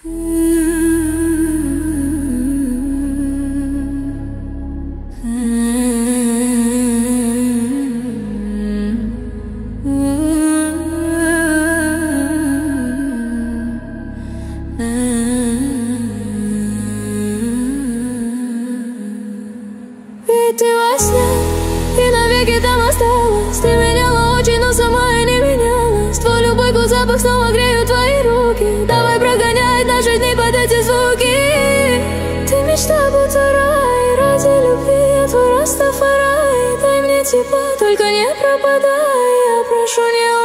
Ведь ты во сне, и навеки там осталась. Ты меняла очень, но сама и не менялась. Твой любой год запах снова греют твои руки. Давай прогоняй наши дни под эти звуки. Ты мечта, будто рай, ради любви я твой Растафарай. Дай мне тепла, только не пропадай. Я прошу,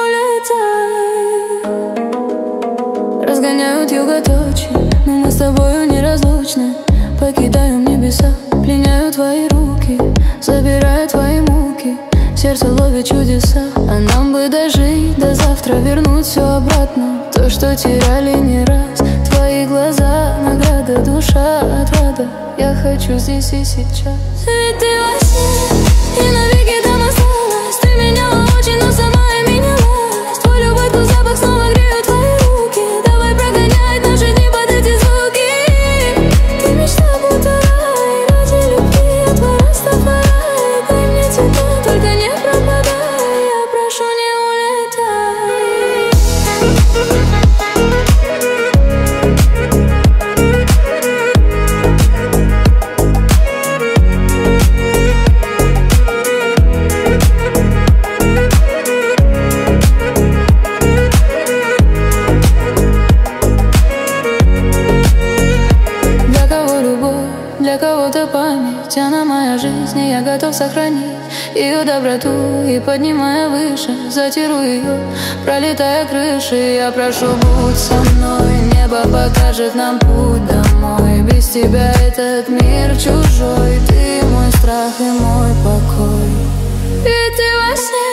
не улетай. Разгоняют юготочи, но мы с тобою неразлучны. Покидаем небеса, пленяют твои руки, забирают твои муки. Сердце ловит чудеса, а нам бы дожить до завтра, вернуть все обратно, то, что теряли не раз. Твои глаза, награда, душа, отрада. Я хочу здесь и сейчас. Ведь ты во сне, и навеки там осталась. Ты меняла очень, но сама и менялась. Твой любой вкус, запах снова греют твои руки. Давай прогонять наши дни под эти звуки. Ты мечта, будто рай, ради любви я твой Растафарай. Дай мне тепла, только не пропадай. Я прошу, не улетай. Для кого любовь, для кого-то память. Она моя жизнь, и я готов сохранить ее доброту. И поднимая выше, затиру ее, пролетая крыши. Я прошу, будь со мной. Небо покажет нам путь домой. Без тебя этот мир чужой. Ты мой страх и мой покой. Ведь ты во сне,